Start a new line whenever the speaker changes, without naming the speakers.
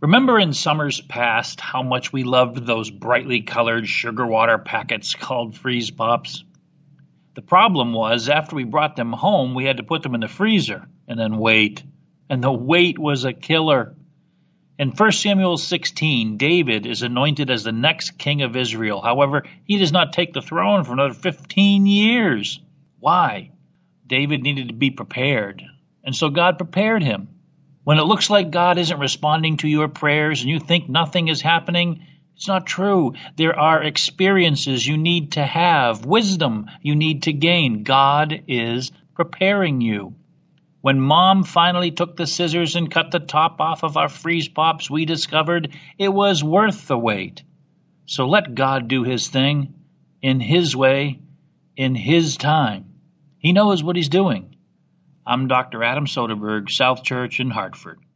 Remember in summers past how much we loved those brightly colored sugar water packets called Freeze Pops? The problem was, after we brought them home, we had to put them in the freezer and then wait. And the wait was a killer. In 1 Samuel 16, David is anointed as the next king of Israel. However, he does not take the throne for another 15 years. Why? David needed to be prepared, and so God prepared him. When it looks like God isn't responding to your prayers and you think nothing is happening, it's not true. There are experiences you need to have, wisdom you need to gain. God is preparing you. When Mom finally took the scissors and cut the top off of our Freeze Pops, we discovered it was worth the wait. So let God do His thing, in His way, in His time. He knows what He's doing. I'm Dr. Adam Soderberg, South Church in Hartford.